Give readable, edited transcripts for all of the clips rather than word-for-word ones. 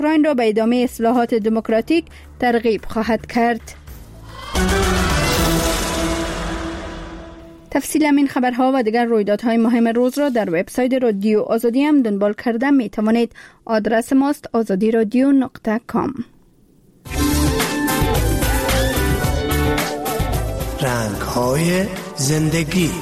اوکراین را به ادامه اصلاحات دموکراتیک ترغیب خواهد کرد. تفصیل این خبرها و دیگر رویدادهای مهم روز را در وبسایت رادیو آزادی هم دنبال کرده می توانید. آدرس ماست azadiradio.com. رنگ‌های زندگی.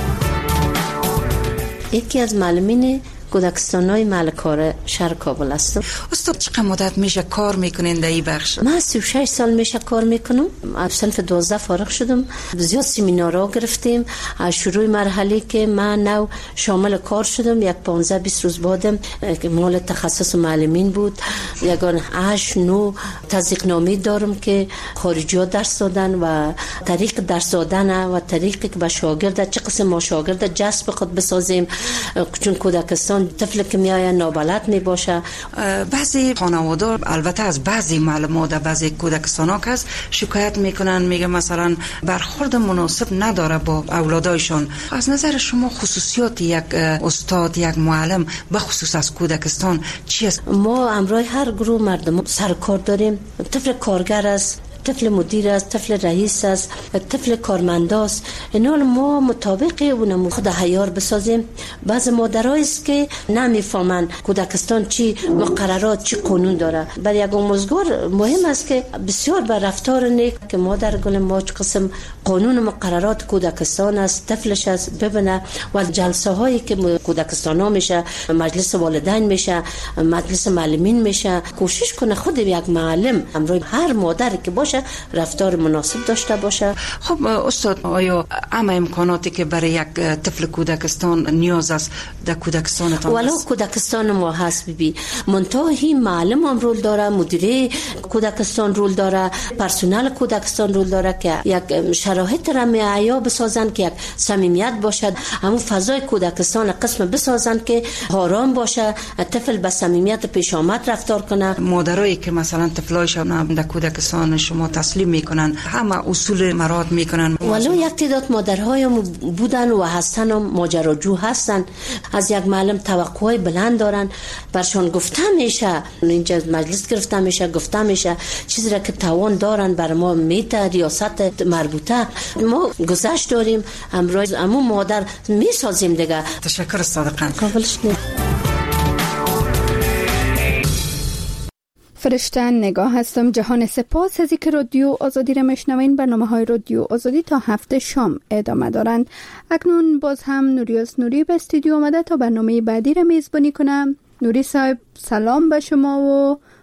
یکی از معلمین کودکستان‌های ملکار شهر کابل هستم. استاد چقدر مدت میشه کار میکنین در این بخش؟ من 36 سال میشه کار میکنم. از صنف 12 فارغ شدم. زیاد سمینارها گرفتیم. از شروع مرحله که من نو شامل کار شدم، یک 15-20 روز بعدم که مال تخصص معلمین بود. یگان 8-9 تزریقنامه دارم که خارجی‌ها درس دادن و طریق درس دادن و طریقی که به شاگرد چه قسم ما شاگرد جذب خود بسازیم، چون کودکستان طفل که میآید نابلد می باشه. بعضی خانواده البته از بعضی معلمات در بعضی کودکستانا که شکایت میکنن، میگه مثلا برخورد مناسب نداره با اولادایشان. از نظر شما خصوصیات یک استاد، یک معلم به خصوص از کودکستان چی است؟ ما امروز هر گروه مردم سرکار داریم. طفل کارگر است، طفل مدیر است، طفل رئیس است، طفل کارمند است. اینا ما مطابق اونم خود حیار بسازیم. بعض مادرایی است که نمیفهمن کودکستان چی مقررات چی قانون داره. برای یک آموزگار مهم است که بسیار بر رفتار نیک که مادر گل ما چه قسم قانون مقررات کودکستان است، طفلش است ببینه و جلسه هایی که کودکستان ها میشه، مجلس والدین میشه، مجلس معلمین میشه، کوشش کنه خود یک معلم امروز هر مادر که باشه رفتار مناسب داشته باشه. خب استاد، آیا همه امکاناتی که برای یک طفل کودکستان نیاز است در کودکستانتان ولو کودکستان ما هست ببی منتهی معلم هم رول داره، مدیره کودکستان رول داره، پرسنل کودکستان رول داره که یک شرایط را معیا بسازن که یک صمیمیت باشد، همون فضای کودکستان قسم بسازن که آرام باشه، طفل به صمیمیت پیش آمد رفتار کنه. مادرایی که مثلا طفلایشان در کودکستان شما تسلیم میکنن همه اصول مراد میکنن؟ ولو یک تعداد مادرهای بودن و هستن و ماجراجو هستن، از یک معلم توقعای بلند دارن، برشان گفته میشه، اینجا مجلس گرفته میشه، گفته میشه چیزی را که توان دارن بر ما میته ریاست مربوطه. ما گذشت داریم، امروز همون مادر میسازیم دیگه. تشکر صادقاً. قابلش نه. فرشته نگاه هستم. جهان سپاس از اینکه رادیو آزادی را میشنوین. برنامه‌های رادیو آزادی تا 7 شام ادامه دارند. اکنون باز هم نوریاس نوری به استودیو آمده تا برنامه بعدی را میزبانی کنم. نوری صاحب سلام به شما و